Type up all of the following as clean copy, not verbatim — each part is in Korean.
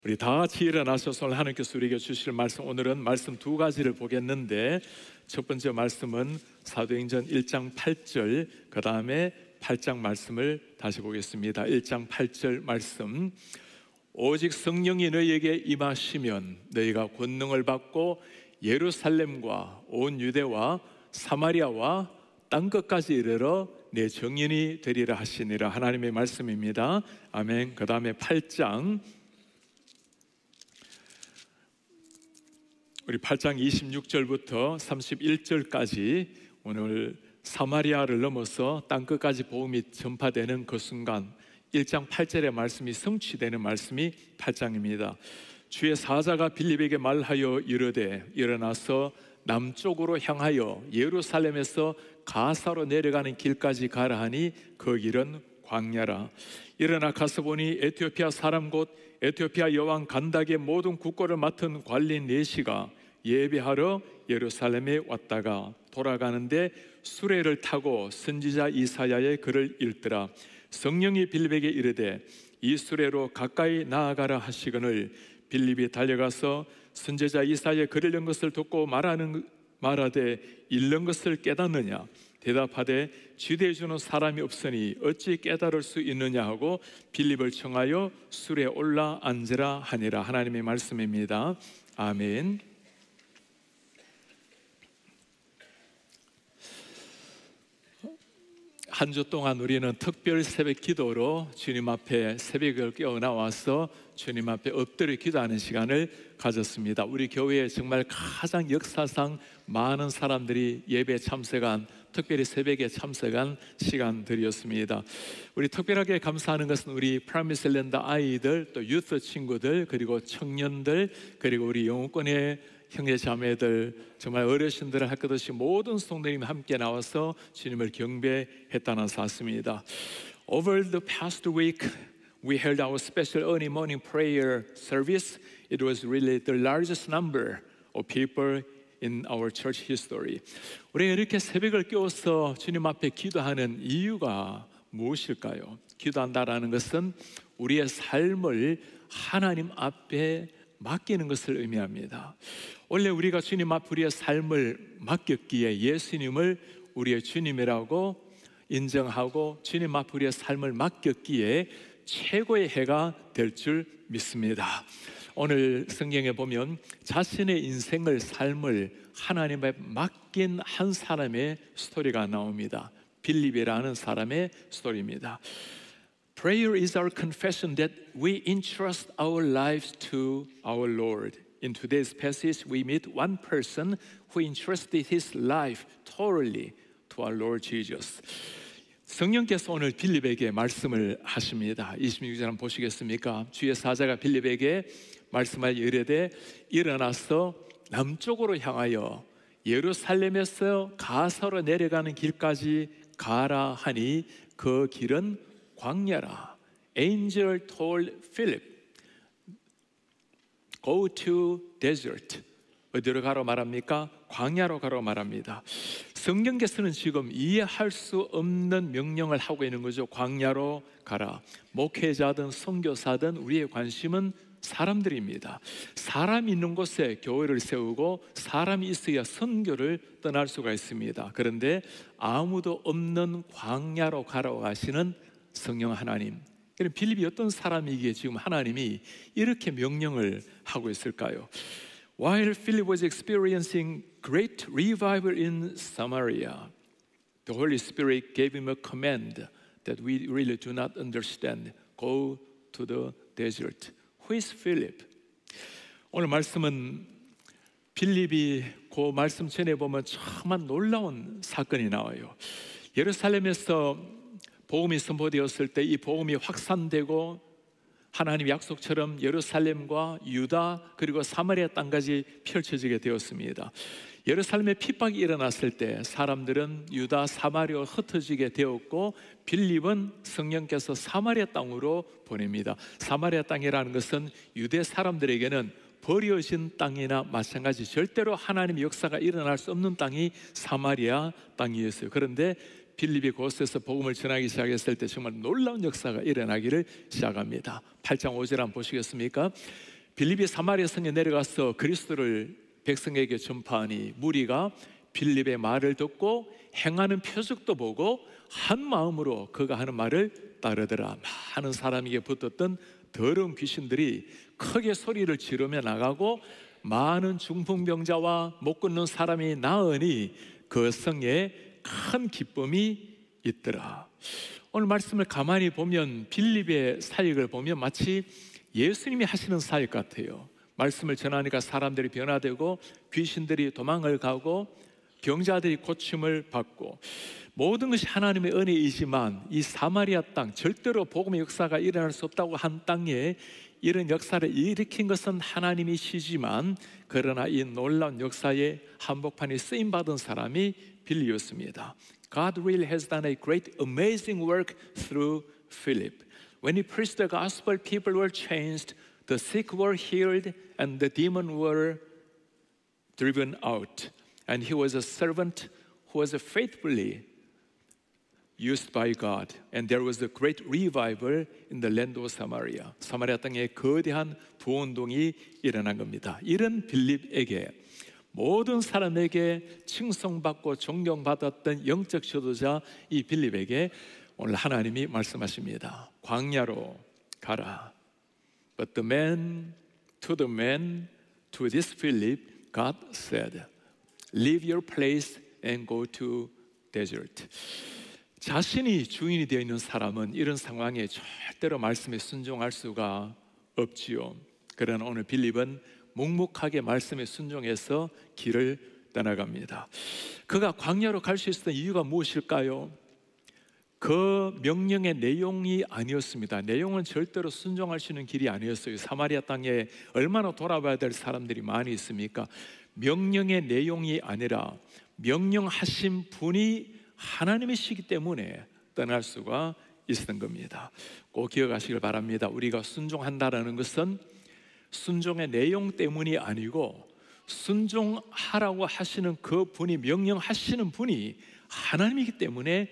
우리 다 같이 일어나셔서 오늘 하나님께서 우리에게 주실 말씀, 오늘은 말씀 두 가지를 보겠는데, 첫 번째 말씀은 사도행전 1장 8절, 그 다음에 8장 말씀을 다시 보겠습니다. 1장 8절 말씀. 오직 성령이 너희에게 임하시면 너희가 권능을 받고 예루살렘과 온 유대와 사마리아와 땅끝까지 이르러 내 증인이 되리라 하시니라. 하나님의 말씀입니다. 아멘. 그 다음에 8장, 우리 8장 26절부터 31절까지 오늘 사마리아를 넘어서 땅끝까지 복음이 전파되는 그 순간, 1장 8절의 말씀이 성취되는 말씀이 8장입니다. 주의 사자가 빌립에게 말하여 이르되 일어나서 남쪽으로 향하여 예루살렘에서 가사로 내려가는 길까지 가라 하니 그 길은 광야라. 일어나 가서 보니 에티오피아 사람 곧 에티오피아 여왕 간닥의 모든 국고를 맡은 관리인 네시가 예배하러 예루살렘에 왔다가 돌아가는데 수레를 타고 선지자 이사야의 글을 읽더라. 성령이 빌립에게 이르되 이 수레로 가까이 나아가라 하시거늘 빌립이 달려가서 선지자 이사야의 글을 읽는 것을 듣고 말하되 읽는 것을 깨닫느냐? 대답하되 지도해 주는 사람이 없으니 어찌 깨달을 수 있느냐 하고 빌립을 청하여 수레에 올라 앉으라 하니라. 하나님의 말씀입니다. 아멘. 한 주 동안 우리는 특별 새벽 기도로 주님 앞에 새벽을 깨어 나와서 주님 앞에 엎드려 기도하는 시간을 가졌습니다. 우리 교회에 정말 가장 역사상 많은 사람들이 예배에 참석한, 특별히 새벽에 참석한 시간들이었습니다. 우리 특별하게 감사하는 것은 우리 프라미스랜드 아이들, 또 유스 친구들, 그리고 청년들, 그리고 우리 영어권의 형제 자매들, 정말 어르신들을 할 것 없이 모든 성도님이 함께 나와서 주님을 경배했다는 사실입니다. Over the past week, we held our special early morning prayer service. It was really the largest number of people in our church history. 우리가 이렇게 새벽을 깨워서 주님 앞에 기도하는 이유가 무엇일까요? 기도한다라는 것은 우리의 삶을 하나님 앞에 맡기는 것을 의미합니다. 원래 우리가 주님 앞에 우리의 삶을 맡겼기에 예수님을 우리의 주님이라고 인정하고 주님 앞에 우리의 삶을 맡겼기에 최고의 해가 될 줄 믿습니다. 오늘 성경에 보면 자신의 인생을, 삶을 하나님 앞에 맡긴 한 사람의 스토리가 나옵니다. 빌립이라는 사람의 스토리입니다. Prayer is our confession that we entrust our lives to our Lord. In today's passage, we meet one person who entrusted his life totally to our Lord Jesus. 성령께서 오늘 빌립에게 말씀을 하십니다. 26절 한번 보시겠습니까? 주의 사자가 빌립에게 말씀하여 이르되 일어나서 남쪽으로 향하여 예루살렘에서 가사로 내려가는 길까지 가라 하니 그 길은 광야라. Angel told Philip, go to desert. 어디로 가라고 말합니까? 광야로 가라고 말합니다. 성경께서는 지금 이해할 수 없는 명령을 하고 있는 거죠. 광야로 가라. 목회자든 선교사든 우리의 관심은 사람들입니다. 사람이 있는 곳에 교회를 세우고 사람이 있어야 선교를 떠날 수가 있습니다. 그런데 아무도 없는 광야로 가라고 하시는 성령 하나님, 그럼 빌립이 어떤 사람이기에 지금 하나님이 이렇게 명령을 하고 있을까요? While Philip was experiencing great revival in Samaria, the Holy Spirit gave him a command that we really do not understand. Go to the desert. Who is Philip? 오늘 말씀은 빌립이 그 말씀 전에 보면 정말 놀라운 사건이 나와요. 예루살렘에서 복음이 선포되었을 때 이 복음이 확산되고 하나님 약속처럼 예루살렘과 유다 그리고 사마리아 땅까지 펼쳐지게 되었습니다. 예루살렘에 핍박이 일어났을 때 사람들은 유다 사마리아로 흩어지게 되었고 빌립은 성령께서 사마리아 땅으로 보냅니다. 사마리아 땅이라는 것은 유대 사람들에게는 버려진 땅이나 마찬가지, 절대로 하나님의 역사가 일어날 수 없는 땅이 사마리아 땅이었어요. 그런데 빌립이 그곳에서 복음을 전하기 시작했을 때 정말 놀라운 역사가 일어나기를 시작합니다. 8장 5절 한번 보시겠습니까? 빌립이 사마리아 성에 내려가서 그리스도를 백성에게 전파하니 무리가 빌립의 말을 듣고 행하는 표적도 보고 한 마음으로 그가 하는 말을 따르더라. 많은 사람에게 붙었던 더러운 귀신들이 크게 소리를 지르며 나가고 많은 중풍병자와 못 걷는 사람이 나으니 그 성에 큰 기쁨이 있더라. 오늘 말씀을 가만히 보면 빌립의 사역을 보면 마치 예수님이 하시는 사역 같아요. 말씀을 전하니까 사람들이 변화되고 귀신들이 도망을 가고 병자들이 고침을 받고 모든 것이 하나님의 은혜이지만 이 사마리아 땅, 절대로 복음의 역사가 일어날 수 없다고 한 땅에 이런 역사를 일으킨 것은 하나님이시지만 그러나 이 놀라운 역사의 한복판에 쓰임받은 사람이 빌립이었습니다. God really has done a great amazing work through Philip. When he preached the gospel, people were changed, the sick were healed, and the demons were driven out. And he was a servant who was faithfully used by God. And there was a great revival in the land of Samaria. 사마리아 땅에 거대한 부흥운동이 일어난 겁니다. 이런 빌립에게 모든 사람에게 칭송받고 존경받았던 영적 지도자 이 빌립에게 오늘 하나님이 말씀하십니다. 광야로 가라. But the man, to this Philip, God said, leave your place and go to desert. 자신이 주인이 되어 있는 사람은 이런 상황에 절대로 말씀에 순종할 수가 없지요. 그러나 오늘 빌립은 묵묵하게 말씀에 순종해서 길을 떠나갑니다. 그가 광야로 갈 수 있었던 이유가 무엇일까요? 그 명령의 내용이 아니었습니다. 내용은 절대로 순종할 수 있는 길이 아니었어요. 사마리아 땅에 얼마나 돌아봐야 될 사람들이 많이 있습니까? 명령의 내용이 아니라 명령하신 분이 하나님이시기 때문에 떠날 수가 있었던 겁니다. 꼭 기억하시길 바랍니다. 우리가 순종한다라는 것은 순종의 내용 때문이 아니고 순종하라고 하시는 그 분이, 명령하시는 분이 하나님이기 때문에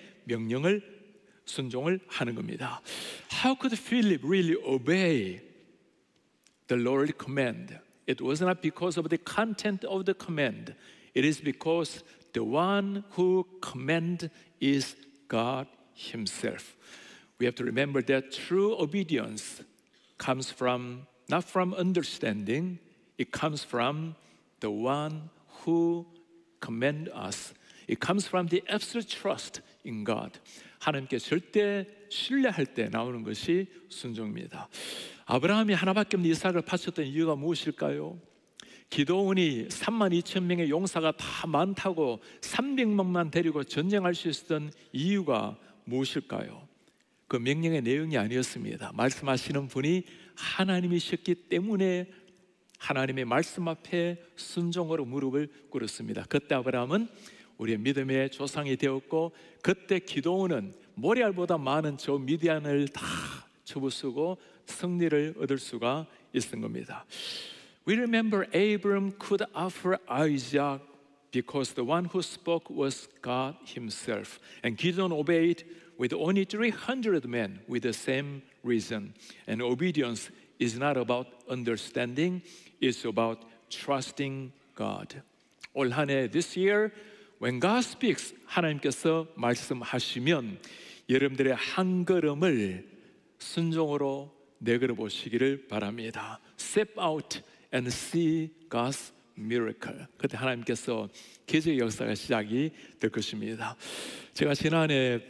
순종을 하는 겁니다. How could Philip really obey the Lord's command? It was not because of the content of the command. It is because the one who command is God Himself. We have to remember that true obedience comes from not from understanding, it comes from the one who command us. It comes from the absolute trust in God. 하나님께 절대 신뢰할 때 나오는 것이 순종입니다. 아브라함이 하나밖에 없는 이삭을 바쳤던 이유가 무엇일까요? 기드온이 32,000명의 용사가 다 많다고 300명만 데리고 전쟁할 수 있었던 이유가 무엇일까요? 그 명령의 내용이 아니었습니다. 말씀하시는 분이 하나님이셨기 때문에 하나님의 말씀 앞에 순종으로 무릎을 꿇었습니다. 그때 아브라함은 우리의 믿음의 조상이 되었고, 그때 기드온은 모리알보다 많은 저 미디안을 다 쳐부수고 승리를 얻을 수가 있었던 겁니다. We remember Abram could offer Isaac because the one who spoke was God Himself. And Gideon obeyed with only 300 men with the same reason. And obedience is not about understanding, it's about trusting God. 올 한 해, this year, when God speaks, 하나님께서 말씀하시면 여러분들의 한 걸음을 순종으로 내걸어 보시기를 바랍니다. Step out and see God's miracle. 그때 하나님께서 기적의 역사가 시작이 될 것입니다. 제가 지난해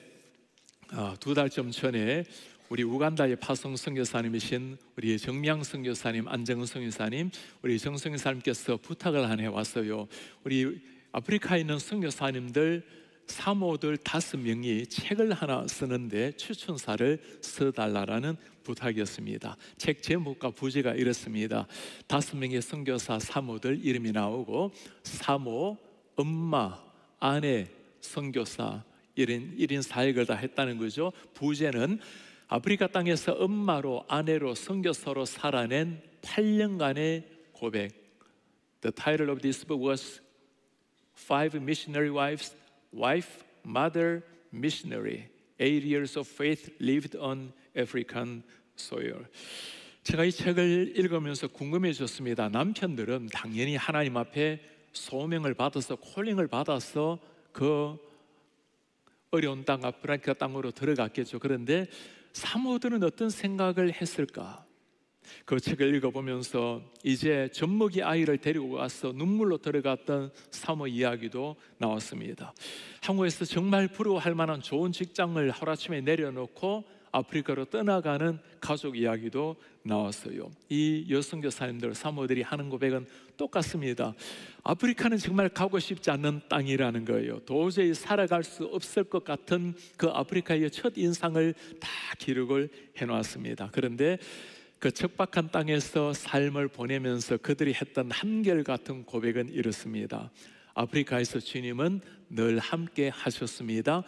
2달쯤 전에 우리 우간다의 파송 선교사님이신 우리 정명 선교사님, 안정은 선교사님, 우리 정 선교사님께서 부탁을 한 해 왔어요. 우리 아프리카에 있는 선교사님들 사모들 5명이 책을 하나 쓰는데 추천사를 써달라는 부탁이었습니다. 책 제목과 부제가 이렇습니다. 5명의 선교사 사모들 이름이 나오고, 사모, 엄마, 아내, 선교사 1인 사역을 다 했다는 거죠. 부제는 아프리카 땅에서 엄마로, 아내로, 선교사로 살아낸 8년간의 고백. The title of this book was 5 missionary wives, wife, mother, missionary. 8 years of faith lived on African soil. 제가 이 책을 읽으면서 궁금해졌습니다. 남편들은 당연히 하나님 앞에 소명을 받아서 콜링을 받아서 그 어려운 땅 아프리카 땅으로 들어갔겠죠. 그런데 사모들은 어떤 생각을 했을까? 그 책을 읽어보면서 이제 젖먹이 아이를 데리고 가서 눈물로 들어갔던 사모 이야기도 나왔습니다. 한국에서 정말 부러워할 만한 좋은 직장을 하루아침에 내려놓고 아프리카로 떠나가는 가족 이야기도 나왔어요. 이 여성 교사님들, 사모들이 하는 고백은 똑같습니다. 아프리카는 정말 가고 싶지 않는 땅이라는 거예요. 도저히 살아갈 수 없을 것 같은 그 아프리카의 첫 인상을 다 기록을 해놓았습니다. 그런데 그 척박한 땅에서 삶을 보내면서 그들이 했던 한결같은 고백은 이렇습니다. 아프리카에서 주님은 늘 함께 하셨습니다.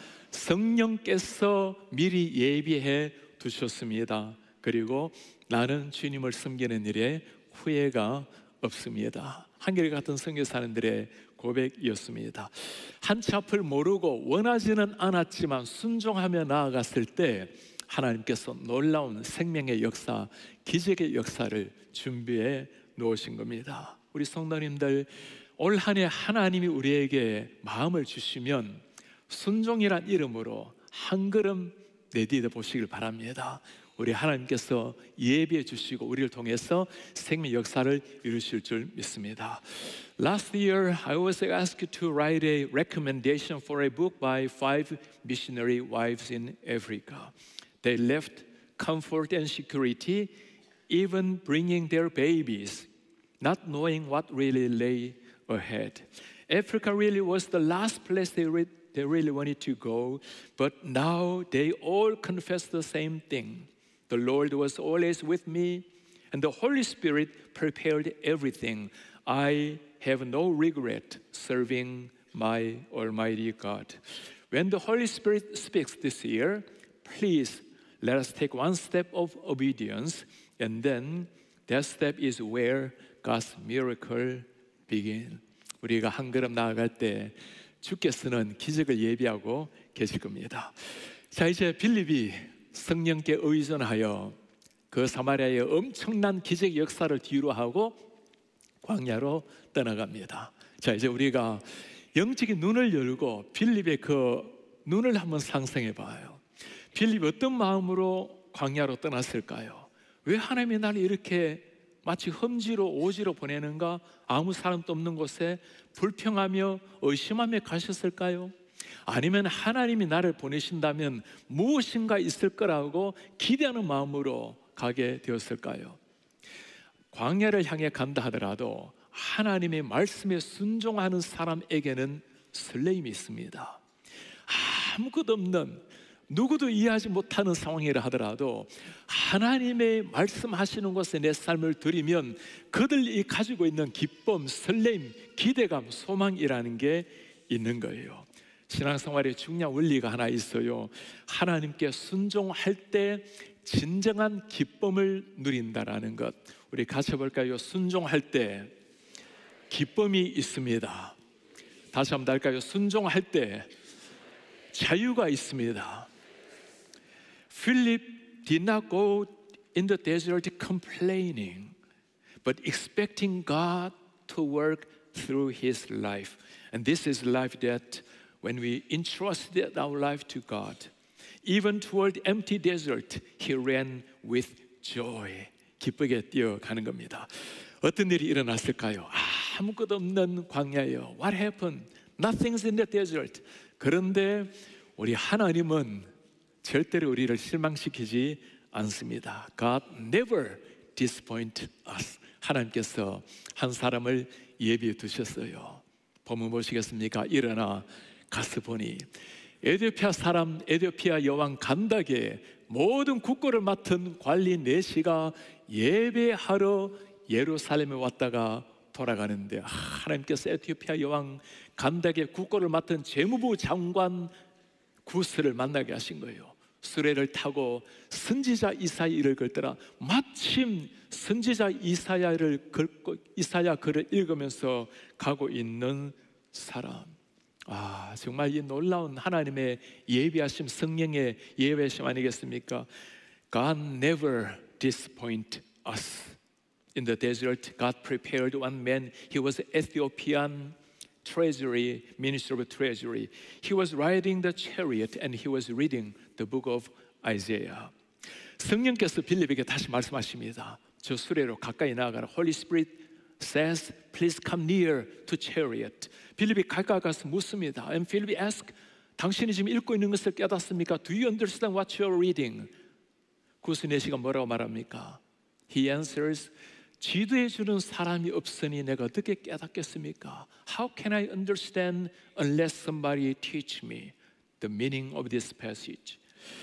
성령께서 미리 예비해 두셨습니다. 그리고 나는 주님을 섬기는 일에 후회가 없습니다. 한결같은 선교사님들의 고백이었습니다. 한치 앞을 모르고 원하지는 않았지만 순종하며 나아갔을 때 하나님께서 놀라운 생명의 역사, 기적의 역사를 준비해 놓으신 겁니다. 우리 성도님들, 올 한 해 하나님이 우리에게 마음을 주시면 순종이란 이름으로 한 걸음 내디뎌 보시길 바랍니다. 우리 하나님께서 예비해 주시고 우리를 통해서 생명 역사를 이루실 줄 믿습니다. Last year, I was asked to write a recommendation for a book by 5 missionary wives in Africa. They left comfort and security, even bringing their babies, not knowing what really lay ahead. Africa really was the last place they really wanted to go, but now they all confess the same thing. The Lord was always with me, and the Holy Spirit prepared everything. I have no regret serving my Almighty God. When the Holy Spirit speaks this year, please let us take one step of obedience, and then that step is where God's miracle begins. 우리가 한 걸음 나아갈 때 주께서는 기적을 예비하고 계실 겁니다. 자, 이제 빌립이 성령께 의존하여 그 사마리아의 엄청난 기적 역사를 뒤로 하고 광야로 떠나갑니다. 자, 이제 우리가 영적인 눈을 열고 빌립의 그 눈을 한번 상상해 봐요. 빌립이 어떤 마음으로 광야로 떠났을까요? 왜 하나님이 나를 이렇게 마치 험지로 오지로 보내는가? 아무 사람도 없는 곳에 불평하며 의심하며 가셨을까요? 아니면 하나님이 나를 보내신다면 무엇인가 있을 거라고 기대하는 마음으로 가게 되었을까요? 광야를 향해 간다 하더라도 하나님의 말씀에 순종하는 사람에게는 설레임이 있습니다. 아무것도 없는, 누구도 이해하지 못하는 상황이라 하더라도 하나님의 말씀하시는 곳에 내 삶을 드리면 그들이 가지고 있는 기쁨, 설레임, 기대감, 소망이라는 게 있는 거예요. 신앙생활에 중요한 원리가 하나 있어요. 하나님께 순종할 때 진정한 기쁨을 누린다라는 것. 우리 같이 해볼까요? 순종할 때 기쁨이 있습니다. 다시 한번 할까요? 순종할 때 자유가 있습니다. Philip did not go in the desert complaining, but expecting God to work through his life. And this is life that when we entrusted our life to God, even toward empty desert, he ran with joy. 기쁘게 뛰어가는 겁니다. 어떤 일이 일어났을까요? 아무것도 없는 광야예요. What happened? Nothing's in the desert. 그런데 우리 하나님은 절대로 우리를 실망시키지 않습니다. God never disappoint us. 하나님께서 한 사람을 예비해 두셨어요. 본문 보시겠습니까? 일어나 가서 보니 에디오피아 사람, 에디오피아 여왕 간닥의 모든 국고를 맡은 관리 네시가 예배하러 예루살렘에 왔다가 돌아가는데, 하나님께서 에티오피아 여왕 간닥의 국고를 맡은 재무부 장관 구스를 만나게 하신 거예요. 수레를 타고 선지자 이사야를 긁더라. 마침 선지자 이사야 글을 읽으면서 가고 있는 사람. 정말 이 놀라운 하나님의 예비하심, 성령의 예비하심 아니겠습니까? God never disappoint us. In the desert, God prepared one man. He was Ethiopian treasury, minister of treasury. He was riding the chariot and he was reading the book of Isaiah. 성령께서 빌립에게 다시 말씀하십니다. 저 수레로 가까이 나아가라. Holy Spirit says, please come near to chariot. 빌립이 가까이 가서 묻습니다. And Philip asked, 당신이 지금 읽고 있는 것을 깨닫습니까? Do you understand what you are reading? 구스네시가 뭐라고 말합니까? He answers, 지도해 주는 사람이 없으니 내가 어떻게 깨닫겠습니까? How can I understand unless somebody teach me the meaning of this passage?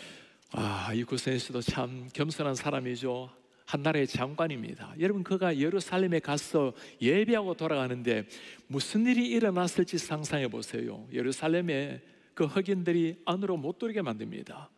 이 구스네시도 참 겸손한 사람이죠. 한 나라의 장관입니다. 여러분, 그가 예루살렘에 가서 예배하고 돌아가는데 무슨 일이 일어났을지 상상해 보세요. 예루살렘에 그 흑인들이 안으로 못 들어오게 만듭니다.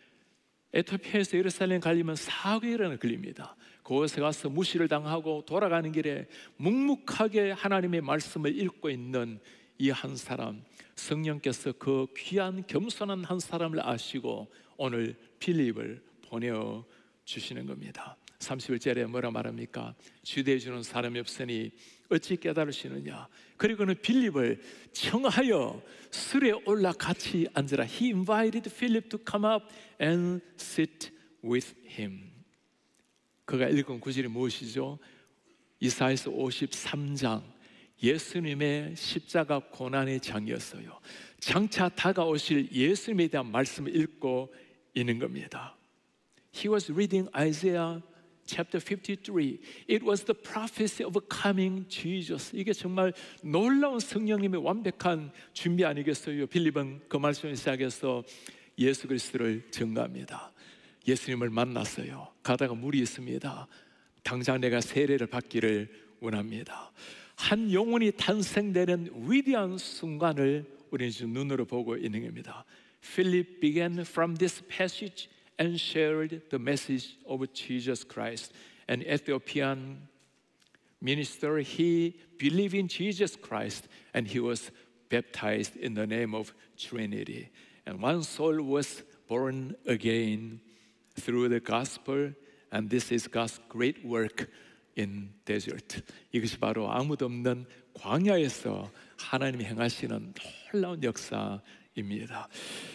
에티오피아에서 예루살렘 가려면 4개월이나 걸립니다. 그곳에 가서 무시를 당하고 돌아가는 길에 묵묵하게 하나님의 말씀을 읽고 있는 이 한 사람, 성령께서 그 귀한 겸손한 한 사람을 아시고 오늘 빌립을 보내어 주시는 겁니다. 31절에 뭐라 말합니까? 주대해 주는 사람이 없으니 어찌 깨달으시느냐. 그리고는 빌립을 청하여 술에 올라 같이 앉으라. He invited Philip to come up and sit with him. 그가 읽은 구절이 무엇이죠? 이사야서 53장, 예수님의 십자가 고난의 장이었어요. 장차 다가오실 예수님에 대한 말씀을 읽고 있는 겁니다. He was reading Isaiah chapter 53. It was the prophecy of a coming Jesus. 이게 정말 놀라운 성령님의 완벽한 준비 아니겠어요? 빌립은 그 말씀을 시작해서 예수 그리스도를 증거합니다. 예수님을 만났어요. 가다가 물이 있습니다. 당장 내가 세례를 받기를 원합니다. 한 영혼이 탄생되는 위대한 순간을 우리는 지금 눈으로 보고 있는 겁니다. Philip began from this passage and shared the message of Jesus Christ. An Ethiopian minister, he believed in Jesus Christ and he was baptized in the name of Trinity. And one soul was born again through the gospel, and this is God's great work in desert. 이것이 바로 아무도 없는 광야에서 하나님이 행하시는 놀라운 역사입니다.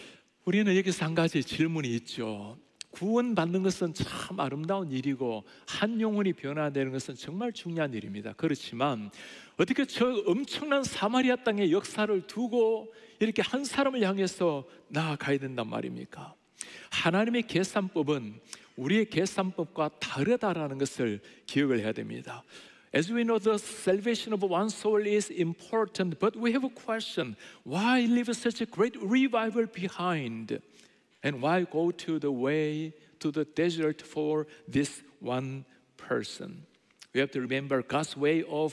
우리는 여기서 한 가지 질문이 있죠. 구원받는 것은 참 아름다운 일이고 한 영혼이 변화되는 것은 정말 중요한 일입니다. 그렇지만 어떻게 저 엄청난 사마리아 땅의 역사를 두고 이렇게 한 사람을 향해서 나아가야 된단 말입니까? 하나님의 계산법은 우리의 계산법과 다르다라는 것을 기억을 해야 됩니다. As we know, the salvation of one soul is important, but we have a question. Why leave such a great revival behind? And why go to the way, to the desert for this one person? We have to remember God's way of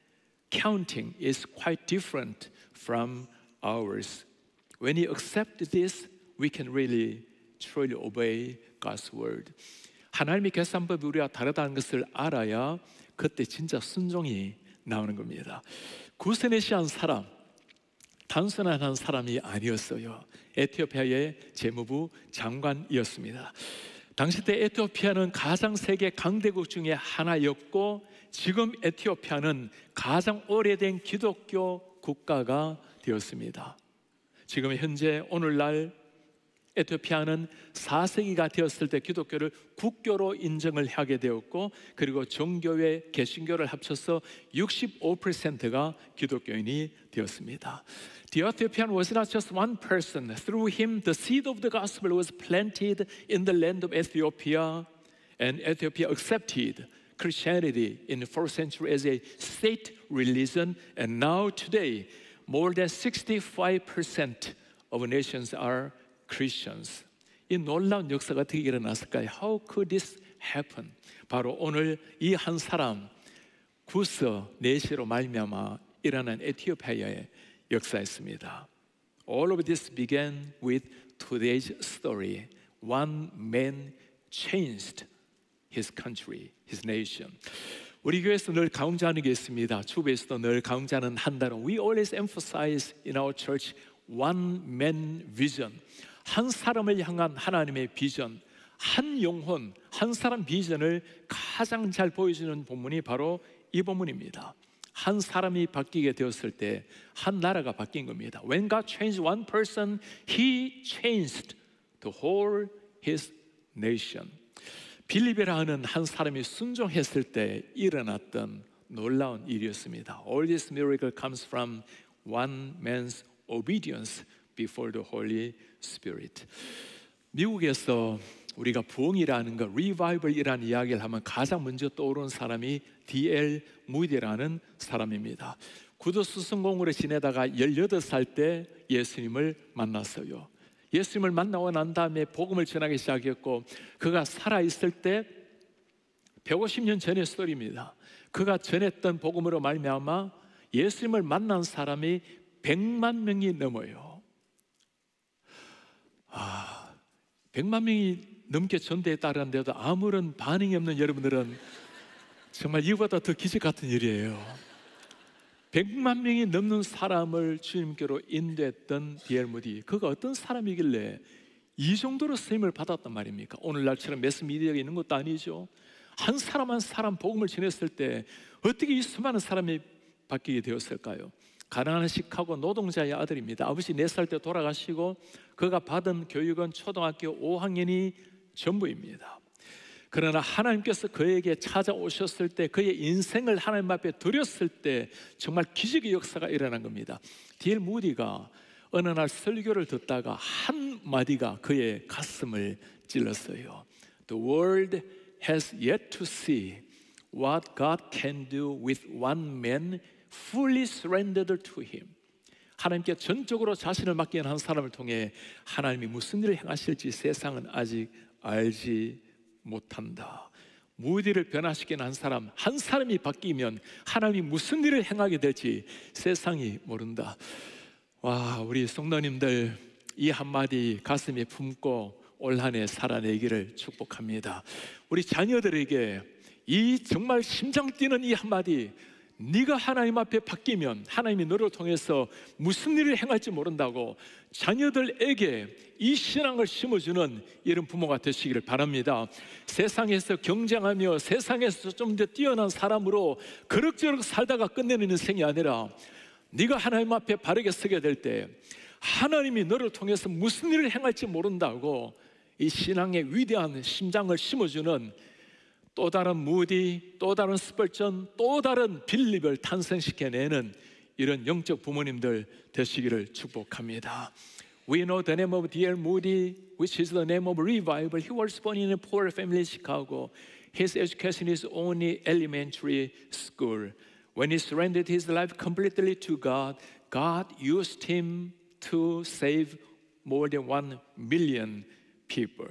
counting is quite different from ours. When you accept this, we can really truly obey God's word. 하나님의 계산법이 우리와 다르다는 것을 알아야 그때 진짜 순종이 나오는 겁니다. 구스네시한 사람, 단순한 한 사람이 아니었어요. 에티오피아의 재무부 장관이었습니다. 당시 때 에티오피아는 가장 세계 강대국 중에 하나였고 지금 에티오피아는 가장 오래된 기독교 국가가 되었습니다. 지금 현재 오늘날 에티오피아는 4세기가 되었을 때 기독교를 국교로 인정을 하게 되었고 그리고 정교회, 개신교를 합쳐서 65%가 기독교인이 되었습니다. The Ethiopian was not just one person. Through him, the seed of the gospel was planted in the land of Ethiopia, and Ethiopia accepted Christianity in the 4th century as a state religion, and now today, more than 65% of nations are Christians. 이 놀라운 역사가 어떻게 일어났을까요? How could this happen? 바로 오늘 이 한 사람 구스네시로 말미암아 일어난 에티오피아의 역사였습니다. All of this began with today's story. One man changed his country, his nation. 우리 교회에서 늘 강조하는 게 있습니다. 주부에서도 늘 강조하는 한 단어. We always emphasize in our church one man vision. 한 사람을 향한 하나님의 비전. 한 영혼, 한 사람 비전을 가장 잘 보여주는 본문이 바로 이 본문입니다. 한 사람이 바뀌게 되었을 때 한 나라가 바뀐 겁니다. When God changed one person, He changed the whole His nation. 빌립이라 하는 한 사람이 순종했을 때 일어났던 놀라운 일이었습니다. All this miracle comes from one man's obedience before the Holy Spirit. 미국에서 우리가 부흥이라는 것, 리바이벌이라는 이야기를 하면 가장 먼저 떠오르는 사람이 D.L. 무디라는 사람입니다. 구도 수성공으로 지내다가 18살 때 예수님을 만났어요. 예수님을 만나고 난 다음에 복음을 전하기 시작했고, 그가 살아있을 때 150년 전의 스토리입니다. 그가 전했던 복음으로 말미암아 예수님을 만난 사람이 100만 명이 넘어요. 100만 명이 넘게 전도했다는데도 아무런 반응이 없는 여러분들은 정말 이보다 더 기적 같은 일이에요. 100만 명이 넘는 사람을 주님께로 인도했던 D.L. 무디, 그가 어떤 사람이길래 이 정도로 쓰임을 받았단 말입니까? 오늘날처럼 매스미디어가 있는 것도 아니죠. 한 사람 한 사람 복음을 전했을 때 어떻게 이 수많은 사람이 바뀌게 되었을까요? 가난한 시카고 노동자의 아들입니다. 아버지 4살 때 돌아가시고 그가 받은 교육은 초등학교 5학년이 전부입니다. 그러나 하나님께서 그에게 찾아오셨을 때, 그의 인생을 하나님 앞에 드렸을 때 정말 기적의 역사가 일어난 겁니다. D.L. 무디가 어느 날 설교를 듣다가 한 마디가 그의 가슴을 찔렀어요. The world has yet to see what God can do with one man fully surrendered to Him. 하나님께 전적으로 자신을 맡긴 한 사람을 통해 하나님이 무슨 일을 행하실지 세상은 아직 알지 못한다. 무디를 변화시킨 한 사람이 바뀌면 하나님이 무슨 일을 행하게 될지 세상이 모른다. 와, 우리 성도님들 이 한마디 가슴에 품고 올 한 해 살아내기를 축복합니다. 우리 자녀들에게 이 정말 심장 뛰는 이 한마디, 네가 하나님 앞에 바뀌면 하나님이 너를 통해서 무슨 일을 행할지 모른다고 자녀들에게 이 신앙을 심어주는 이런 부모가 되시기를 바랍니다. 세상에서 경쟁하며 세상에서 좀 더 뛰어난 사람으로 그럭저럭 살다가 끝내는 인생이 아니라 네가 하나님 앞에 바르게 서게 될 때 하나님이 너를 통해서 무슨 일을 행할지 모른다고 이 신앙의 위대한 심장을 심어주는 또 다른 무디, 또 다른 스펄전, 또 다른 빌립을 탄생시켜내는 이런 영적 부모님들 되시기를 축복합니다. We know the name of D.L. Moody, which is the name of revival. He was born in a poor family in Chicago. His education is only elementary school. When he surrendered his life completely to God, God used him to save more than 1 million people.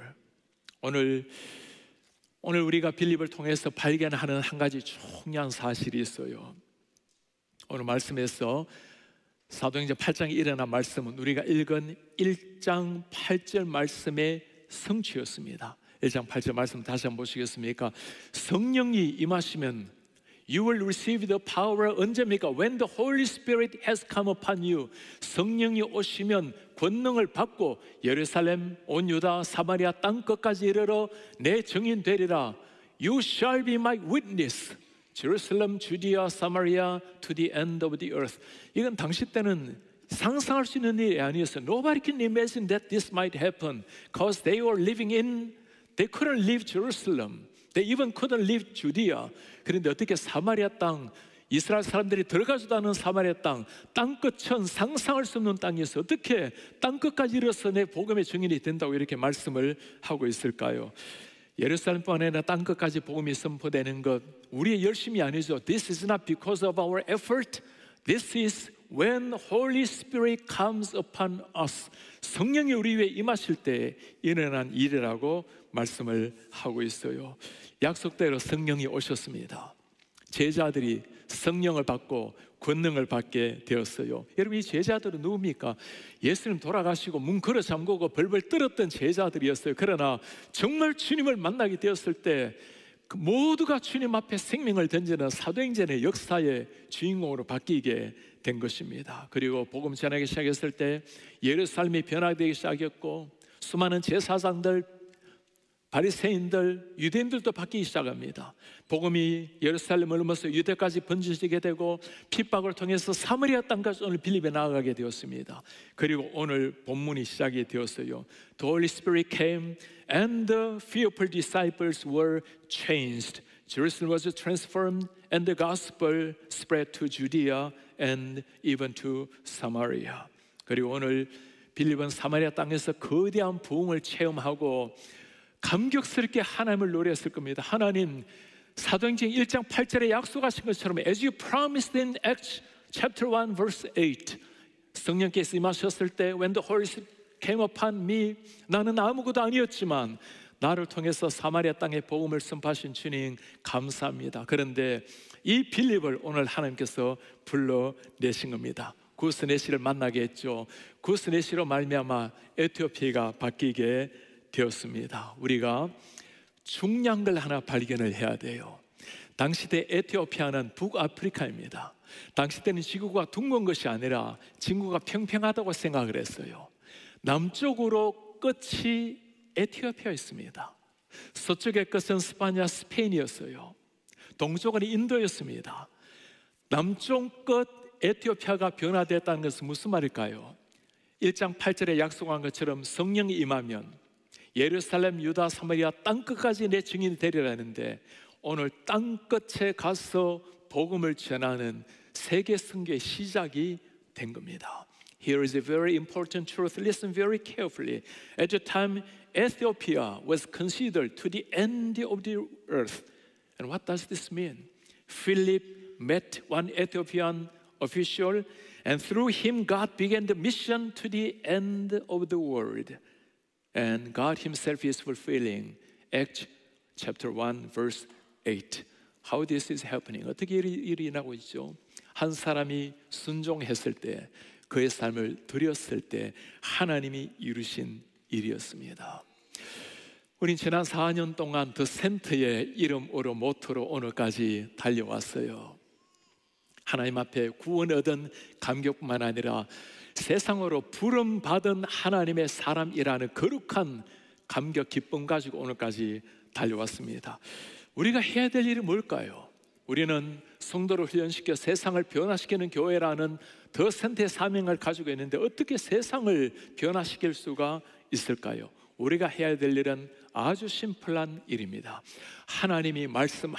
오늘 우리가 빌립을 통해서 발견하는 한 가지 중요한 사실이 있어요. 오늘 말씀에서 사도행전 8장에 일어난 말씀은 우리가 읽은 1장 8절 말씀의 성취였습니다. 1장 8절 말씀 다시 한번 보시겠습니까? 성령이 임하시면 You will receive the power. 언제입니까? When the Holy Spirit has come upon you. 성령이 오시면 권능을 받고 예루살렘, 온 유다, 사마리아 땅 끝까지 이르러 내 증인 되리라. You shall be my witness. Jerusalem, Judea, Samaria, to the end of the earth. 이건 당시 때는 상상할 수 있는 일이 아니었어요. Nobody can imagine that this might happen, because they couldn't leave Jerusalem. They even couldn't leave Judea. 그런데 어떻게 사마리아 땅, 이스라엘 사람들이 들어가지도 않은 사마리아 땅 끝은 상상할 수 없는 땅에서 어떻게 땅 끝까지 이르러서 내 복음의 증인이 된다고 이렇게 말씀을 하고 있을까요? 예루살렘뿐 아니라 땅 끝까지 복음이 선포되는 것, 우리의 열심이 아니죠. This is not because of our effort. This is when Holy Spirit comes upon us. 성령이 우리 위에 임하실 때 일어난 일이라고 말씀을 하고 있어요. 약속대로 성령이 오셨습니다. 제자들이 성령을 받고 권능을 받게 되었어요. 여러분, 이 제자들은 누굽니까? 예수님 돌아가시고 문 걸어 잠그고 벌벌 떨었던 제자들이었어요. 그러나 정말 주님을 만나게 되었을 때 모두가 주님 앞에 생명을 던지는 사도행전의 역사의 주인공으로 바뀌게 된 것입니다. 그리고 복음 전하기 시작했을 때 예루살렘이 변화되기 시작했고 수많은 제사장들, 바리새인들, 유대인들도 바뀌기 시작합니다. 복음이 예루살렘을 넘어서 유대까지 번져지게 되고 핍박을 통해서 사마리아 땅까지 오늘 빌립에 나아가게 되었습니다. 그리고 오늘 본문이 시작이 되었어요. The Holy Spirit came and the fearful disciples were changed. Jerusalem was transformed and the gospel spread to Judea and even to Samaria. 그리고 오늘 빌립은 사마리아 땅에서 거대한 부흥을 체험하고 감격스럽게 하나님을 노래했을 겁니다. 하나님, 사도행전 1장 8절에 약속하신 것처럼 As you promised in Acts chapter 1 verse 8, 성령께서 임하셨을 때 When the Holy Spirit came upon me, 나는 아무것도 아니었지만 나를 통해서 사마리아 땅에 복음을 선포하신 주님 감사합니다. 그런데 이 빌립을 오늘 하나님께서 불러내신 겁니다. 구스네시를 만나게 했죠. 구스네시로 말미암아 에티오피아가 바뀌게 되었습니다. 우리가 중요한 걸 하나 발견을 해야 돼요. 당시 때 에티오피아는 북아프리카입니다. 당시 때는 지구가 둥근 것이 아니라 지구가 평평하다고 생각을 했어요. 남쪽으로 끝이 에티오피아였습니다. 서쪽의 끝은 스파냐, 스페인이었어요. 동쪽은 인도였습니다. 남쪽 끝 에티오피아가 변화됐다는 것은 무슨 말일까요? 1장 8절에 약속한 것처럼 성령이 임하면 예루살렘, 유다, 사마리아 땅끝까지 내 증인이 되리라 했는데 오늘 땅끝에 가서 복음을 전하는 세계 선교의 시작이 된 겁니다. Here is a very important truth. Listen very carefully. At the time, Ethiopia was considered to the end of the earth. And what does this mean? Philip met one Ethiopian official, and through him God began the mission to the end of the world. And God himself is fulfilling Acts chapter 1 verse 8. How this is happening? 어떻게 일이 일어나고 있죠? 한 사람이 순종했을 때, 그의 삶을 드렸을 때 하나님이 이루신 일이었습니다. 우린 지난 4년 동안 더 센터의 이름으로 모토로 오늘까지 달려왔어요. 하나님 앞에 구원 얻은 감격뿐만 아니라 세상으로 부름받은 하나님의 사람이라는 거룩한 감격, 기쁨 가지고 오늘까지 달려왔습니다. 우리가 해야 될 일이 뭘까요? 우리는 성도를 훈련시켜 세상을 변화시키는 교회라는 더 센터의 사명을 가지고 있는데 어떻게 세상을 변화시킬 수가 있을까요? 우리가 해야 될 일은 아주 심플한 일입니다. 하나님이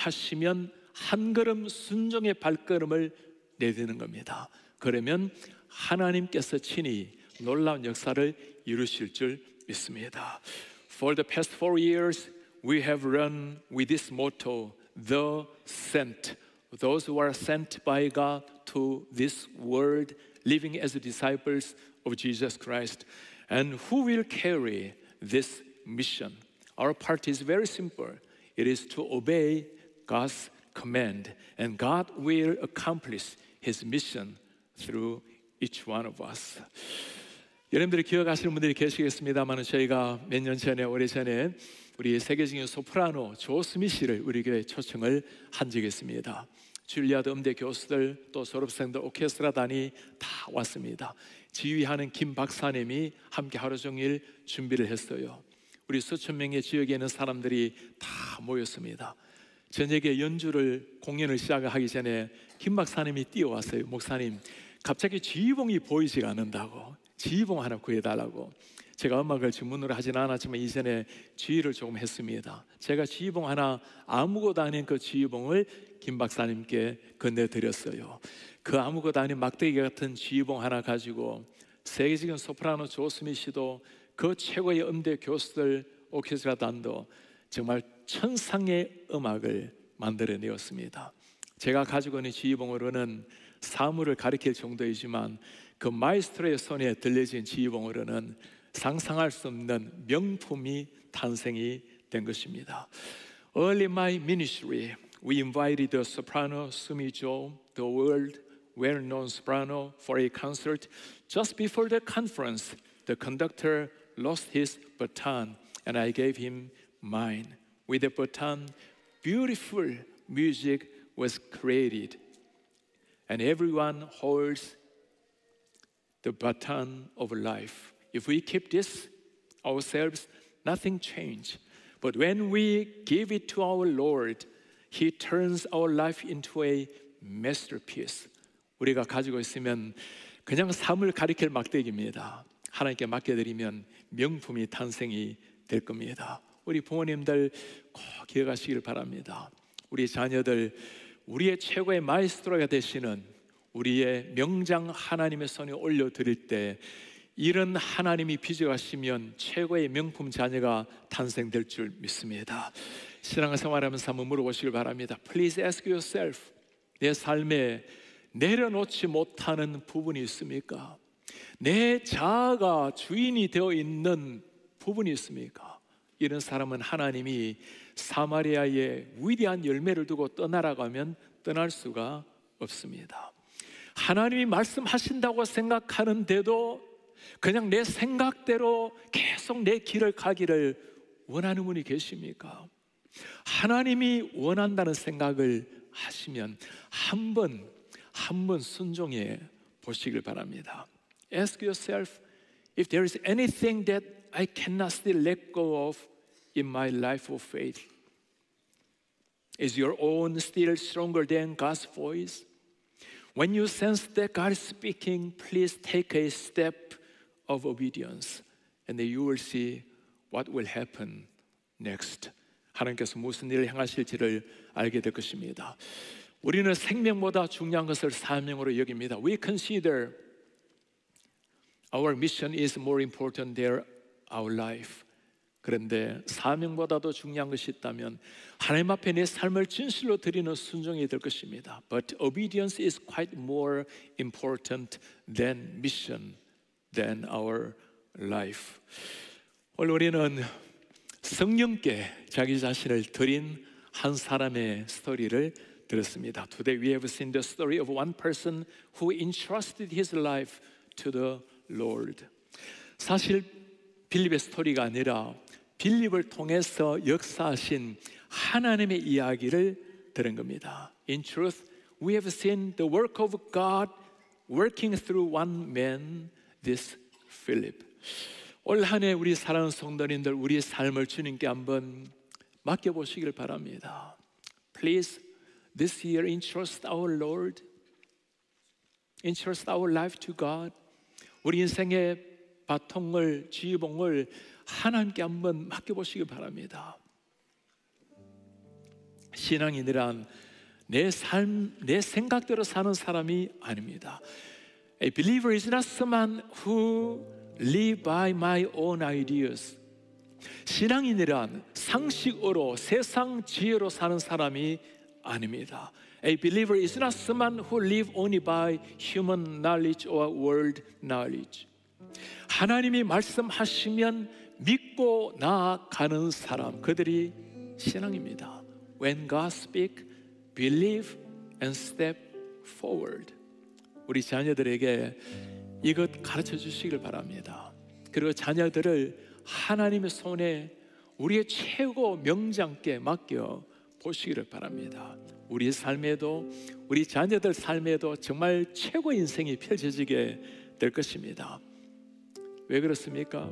말씀하시면 한 걸음 순종의 발걸음을 내딛는 겁니다. 그러면 하나님께서 친히 놀라운 역사를 이루실 줄 믿습니다. For the past 4 years, we have run with this motto, the sent. Those who are sent by God to this world, living as disciples of Jesus Christ, and who will carry this mission. Our part is very simple. It is to obey God's command, and God will accomplish His mission through each one of us. 여러분들이 기억하시는 분들이 계시겠습니다만 저희가 몇 년 전에, 오래전에 우리 세계적인 소프라노 조 스미시를 우리 교회에 초청을 한 적이 있습니다. 줄리아드 음대 교수들, 또 졸업생들, 오케스트라단이 다 왔습니다. 지휘하는 김 박사님이 함께 하루 종일 준비를 했어요. 우리 수천 명의 지역에 있는 사람들이 다 모였습니다. 저녁에 연주를, 공연을 시작하기 전에 김 박사님이 뛰어왔어요. 목사님, 갑자기 지휘봉이 보이지가 않는다고, 지휘봉 하나 구해달라고. 제가 음악을 전문으로 하지는 않았지만 이전에 지휘를 조금 했습니다. 제가 지휘봉 하나, 아무것도 아닌 그 지휘봉을 김 박사님께 건네드렸어요. 그 아무것도 아닌 막대기 같은 지휘봉 하나 가지고 세계적인 소프라노 조 스미시도, 그 최고의 음대 교수들, 오케스트라 단도 정말 천상의 음악을 만들어내었습니다. 제가 가지고 있는 지휘봉으로는 사물을 가리킬 정도이지만 그 마이스트로의 손에 들려진 지휘봉으로는 상상할 수 없는 명품이 탄생이 된 것입니다. Early in my ministry, we invited the soprano Sumi Jo, the world well-known soprano, for a concert. Just before the conference, the conductor lost his baton, and I gave him mine. With the baton, beautiful music was created, and everyone holds the baton of life. If we keep this ourselves, nothing changes. But when we give it to our Lord, He turns our life into a masterpiece. 우리가 가지고 있으면 그냥 삶을 가리킬 막대기입니다. 하나님께 맡겨드리면 명품이 탄생이 될 겁니다. 우리 부모님들 꼭 기억하시길 바랍니다. 우리 자녀들 우리의 최고의 마이스트로가 되시는 우리의 명장 하나님의 손에 올려드릴 때 이런 하나님이 빚어가시면 최고의 명품 자녀가 탄생될 줄 믿습니다. 신앙생활하면서 한번 물어보시길 바랍니다. Please ask yourself, 내 삶에 내려놓지 못하는 부분이 있습니까? 내 자아가 주인이 되어 있는 부분이 있습니까? 이런 사람은 하나님이 사마리아의 위대한 열매를 두고 떠나라가면 떠날 수가 없습니다. 하나님이 말씀하신다고 생각하는데도 그냥 내 생각대로 계속 내 길을 가기를 원하는 분이 계십니까? 하나님이 원한다는 생각을 하시면 한 번 순종해 보시길 바랍니다. Ask yourself if there is anything that I cannot still let go of in my life of faith. Is your own still stronger than God's voice? When you sense that God is speaking, please take a step of obedience, and then you will see what will happen next. 하나님께서 무슨 일을 행하실지를 알게 될 것입니다. 우리는 생명보다 중요한 것을 사명으로 여깁니다. We consider our mission is more important than our life. 그런데 사명보다도 중요한 것이 있다면 하나님 앞에 내 삶을 진실로 드리는 순종이 될 것입니다. But obedience is quite more important than mission, than our life. 오늘 우리는 성령께 자기 자신을 드린 한 사람의 스토리를 들었습니다. Today we have seen the story of one person who entrusted his life to the Lord. 사실 빌립의 스토리가 아니라 빌립을 통해서 역사하신 하나님의 이야기를 들은 겁니다. In truth, we have seen the work of God working through one man, this Philip. 올 한 해 우리 사랑하는 성도님들 우리의 삶을 주님께 한번 맡겨보시길 바랍니다. Please, this year entrust our Lord, entrust our life to God. 우리 인생의 바통을, 지휘봉을 하나님께 한번 맡겨보시길 바랍니다. 신앙인이란 내 삶, 내 생각대로 사는 사람이 아닙니다. A believer is not someone who live by my own ideas. 신앙인이란 상식으로 세상 지혜로 사는 사람이 아닙니다. A believer is not someone who live only by human knowledge or world knowledge. 하나님이 말씀하시면 믿고 나아가는 사람, 그들이 신앙입니다. When God speaks, believe and step forward. 우리 자녀들에게 이것 가르쳐 주시길 바랍니다. 그리고 자녀들을 하나님의 손에 우리의 최고 명장께 맡겨 보시기를 바랍니다. 우리 삶에도 우리 자녀들 삶에도 정말 최고 인생이 펼쳐지게 될 것입니다. 왜 그렇습니까?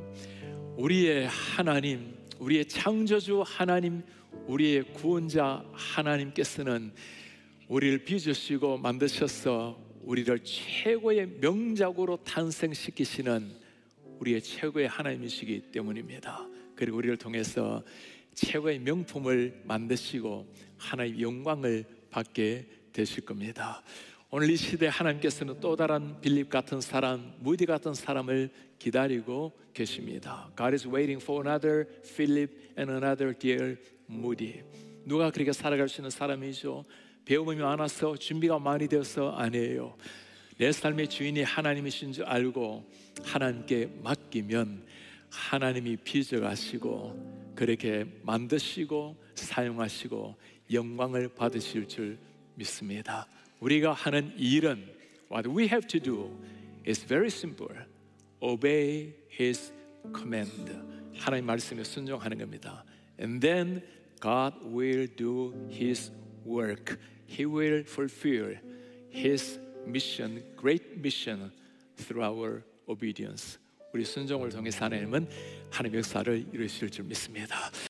우리의 하나님, 우리의 창조주 하나님, 우리의 구원자 하나님께서는 우리를 빚으시고 만드셔서 우리를 최고의 명작으로 탄생시키시는 우리의 최고의 하나님이시기 때문입니다. 그리고 우리를 통해서 최고의 명품을 만드시고 하나님의 영광을 받게 되실 겁니다. 오늘 이 시대에 하나님께서는 또 다른 빌립 같은 사람, 무디 같은 사람을 기다리고 계십니다. God is waiting for another Philip and another dear Moody. 누가 그렇게 살아갈 수 있는 사람이죠? 배움이 많아서 준비가 많이 되어서 아니에요. 내 삶의 주인이 하나님이신 줄 알고 하나님께 맡기면 하나님이 빚어가시고 그렇게 만드시고 사용하시고 영광을 받으실 줄 믿습니다. 우리가 하는 일은 what we have to do is very simple. Obey His command. 하나님 말씀에 순종하는 겁니다. And then God will do His work. He will fulfill His mission, great mission through our obedience. 우리 순종을 통해서 하나님은 하나님의 역사를 이루실 줄 믿습니다.